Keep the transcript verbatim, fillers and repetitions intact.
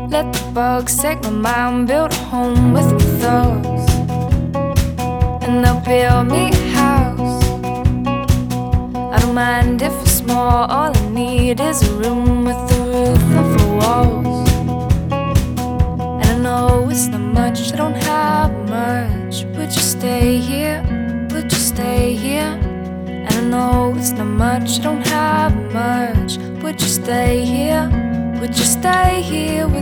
Let the bugs take my mind, build a home with my thugs, and they'll build me a house. I don't mind if it's small, all I need is a room with a roof and four walls. And I know it's not much, I don't have much. Would you stay here? Would you stay here? And I know it's not much, I don't have much. Would you stay here? Would you stay here with